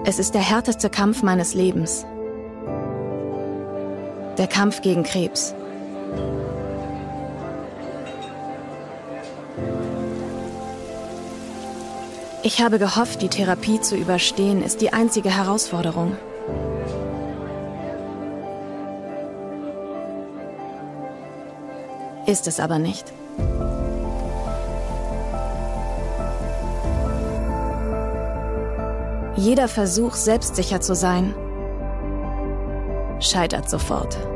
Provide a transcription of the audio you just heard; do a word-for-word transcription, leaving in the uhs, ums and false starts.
Es ist der härteste Kampf meines Lebens. Der Kampf gegen Krebs. Ich habe gehofft, die Therapie zu überstehen, ist die einzige Herausforderung. Ist es aber nicht. Jeder Versuch, selbstsicher zu sein, scheitert sofort.